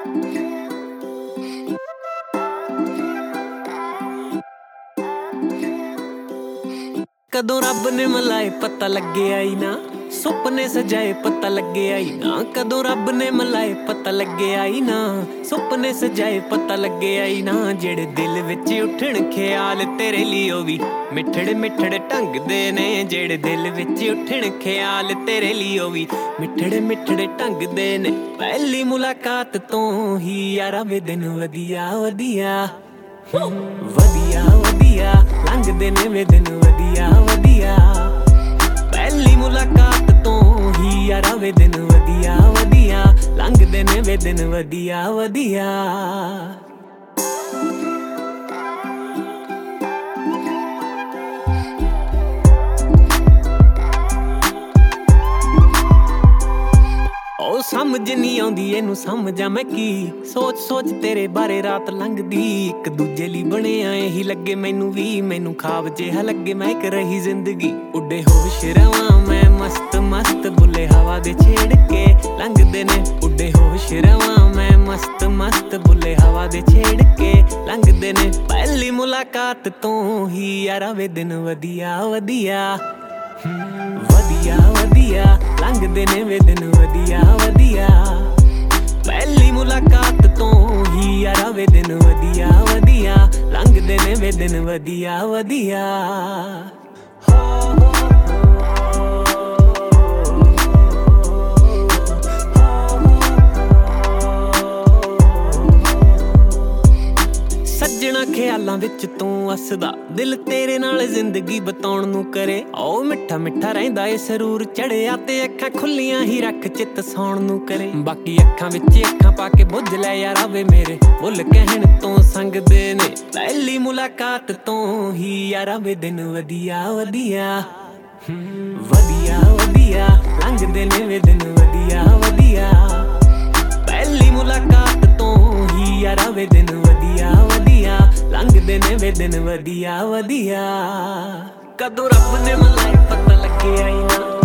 कदों रब ने मिलाए पता लगे आई ना, सुपने सजाए पता लगे आई ना। कदों रब ने मिलाए पता लगे आई ना, सुपने सजाए पता लगे आई ना। जेड़े दिल विच उठण ख्याल तेरे लिए ओ भी मिठड़े मिठड़े ढंग दे ने। जेड़े दिल विच उठण ख्याल तेरे लिए ओ भी मिठड़े मिठड़े ढंग दे ने। पहली मुलाकात तो ही यारा वे दिन वधिया वधिया वधिया वधिया लंघदे ने वे दिन वधिया वधिया। पहली मुलाकात तो ही यारा वे दिन वधिया वधिया लंघदे ने वे दिन वधिया वधिया। ओ समझ नहीं आउंदी इनू समझा मैं की, सोच सोच तेरे बारे रात लंघदी। एक दूजे ली बने आए ही लगे मैनू भी, मैनू ख्वाब जिहा लगे मैं एक रही जिंदगी। उड़े होश रवां मैं मस्त मस्त बुले हवा दे छेड़ के लंघदे ने। उड़े होश रवां मैं मस्त मस्त बुले हवा दे छेड़ के लंघदे ने। पहली मुलाकात तो ही यारा वे दिन वधिया वधिया वधिया वधिया लंघदे ने वे दिन वधिया वधिया। पहली मुलाकात तो ही यारा वे दिन वधिया वधिया लंघदे ने वे दिन वधिया वधिया। सज्जणा ख्यालां विच तूं हसदा, दिल तेरे नाल जिंदगी बताउण नूं करे। ओ मिठा मिठा रहिंदा ए सरूर चढ़िया ते अखां खुल्लियां ही रख चित सौण नूं करे। बाकी अखां विच अखां पा के बुझ लै यारा वे मेरे बुल कहण तों संगदे ने। पहली मुलाकात तो ही यारा वे दिन वधिया वधिया वधिया वधिया लंघदे ने वे दिन वधिया वधिया। पहली मुलाकात तो ही यारा वे दिन वधिया वधिया लंघदे ने वे दिन वधिया वधिया। कदों रब ने मिलाए पता लगे आई ना,